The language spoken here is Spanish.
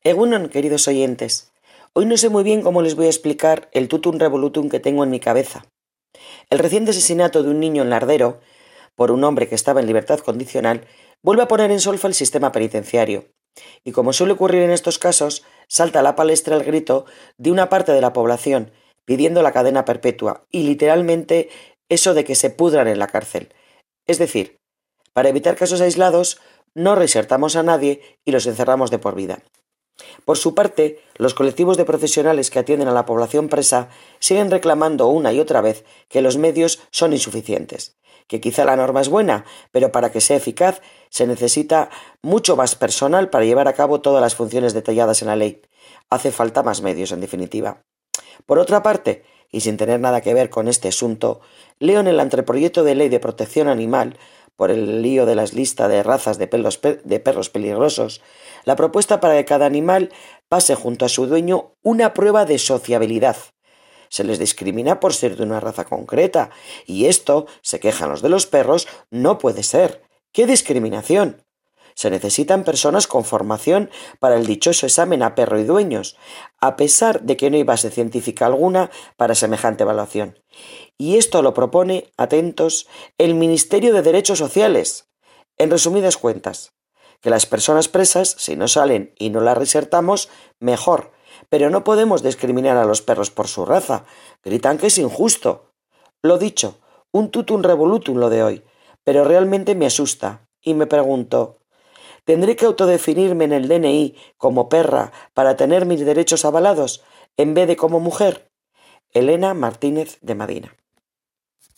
Egunon, queridos oyentes. Hoy no sé muy bien cómo les voy a explicar el tutum revolutum que tengo en mi cabeza. El reciente asesinato de un niño en Lardero, por un hombre que estaba en libertad condicional, vuelve a poner en solfa el sistema penitenciario. Y como suele ocurrir en estos casos, salta a la palestra el grito de una parte de la población pidiendo la cadena perpetua y literalmente eso de que se pudran en la cárcel. Es decir, para evitar casos aislados, no reinsertamos a nadie y los encerramos de por vida. Por su parte, los colectivos de profesionales que atienden a la población presa siguen reclamando una y otra vez que los medios son insuficientes, que quizá la norma es buena, pero para que sea eficaz se necesita mucho más personal para llevar a cabo todas las funciones detalladas en la ley. Hace falta más medios, en definitiva. Por otra parte, y sin tener nada que ver con este asunto, leo en el anteproyecto de ley de protección animal, por el lío de las listas de razas de perros peligrosos, la propuesta para que cada animal pase junto a su dueño una prueba de sociabilidad. Se les discrimina por ser de una raza concreta, y esto, se quejan los de los perros, no puede ser. ¡Qué discriminación! Se necesitan personas con formación para el dichoso examen a perro y dueños, a pesar de que no hay base científica alguna para semejante evaluación. Y esto lo propone, atentos, el Ministerio de Derechos Sociales. En resumidas cuentas, que las personas presas, si no salen y no las reinsertamos, mejor, pero no podemos discriminar a los perros por su raza. Gritan que es injusto. Lo dicho, un tutum revolutum lo de hoy, pero realmente me asusta y me pregunto, ¿tendré que autodefinirme en el DNI como perra para tener mis derechos avalados en vez de como mujer? Elena Martínez de Madina.